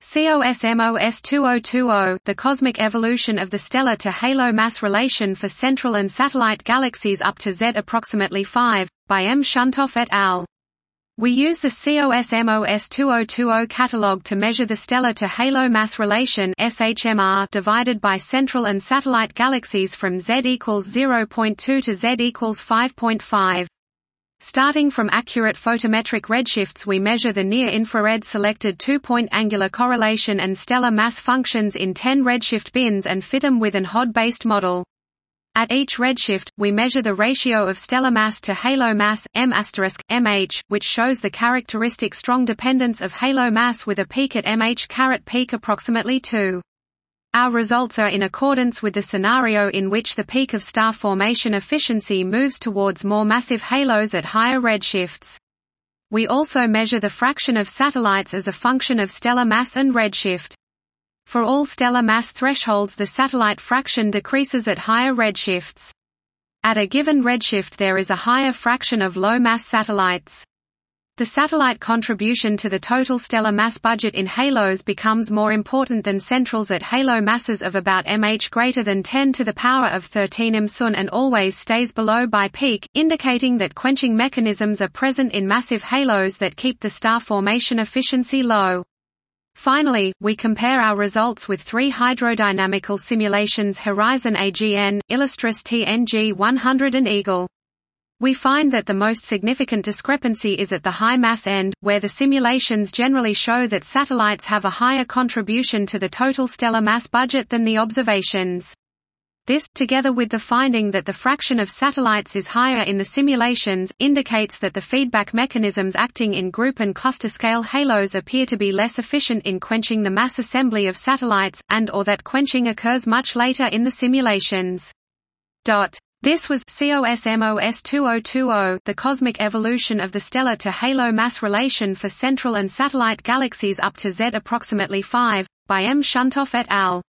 COSMOS 2020, The Cosmic Evolution of the Stellar to Halo Mass Relation for Central and Satellite Galaxies up to Z approximately 5, by M. Shuntoff et al. We use the COSMOS 2020 catalog to measure the stellar to halo mass relation (SHMR) divided by central and satellite galaxies from Z equals 0.2 to Z equals 5.5. Starting from accurate photometric redshifts, we measure the near-infrared selected two-point angular correlation and stellar mass functions in 10 redshift bins and fit them with an HOD-based model. At each redshift, we measure the ratio of stellar mass to halo mass, M*(mh), which shows the characteristic strong dependence of halo mass with a peak at mh peak approximately 2. Our results are in accordance with the scenario in which the peak of star formation efficiency moves towards more massive halos at higher redshifts. We also measure the fraction of satellites as a function of stellar mass and redshift. For all stellar mass thresholds, the satellite fraction decreases at higher redshifts. At a given redshift there is a higher fraction of low-mass satellites. The satellite contribution to the total stellar mass budget in halos becomes more important than centrals at halo masses of about mh greater than 10 to the power of 13 msun and always stays below by peak, indicating that quenching mechanisms are present in massive halos that keep the star formation efficiency low. Finally, we compare our results with 3 hydrodynamical simulations: Horizon AGN, Illustris TNG 100 and Eagle. We find that the most significant discrepancy is at the high mass end, where the simulations generally show that satellites have a higher contribution to the total stellar mass budget than the observations. This, together with the finding that the fraction of satellites is higher in the simulations, indicates that the feedback mechanisms acting in group and cluster scale halos appear to be less efficient in quenching the mass assembly of satellites, and/or that quenching occurs much later in the simulations. This was COSMOS 2020, The Cosmic Evolution of the Stellar to Halo Mass Relation for Central and Satellite Galaxies up to Z approximately 5, by M. Shuntoff et al.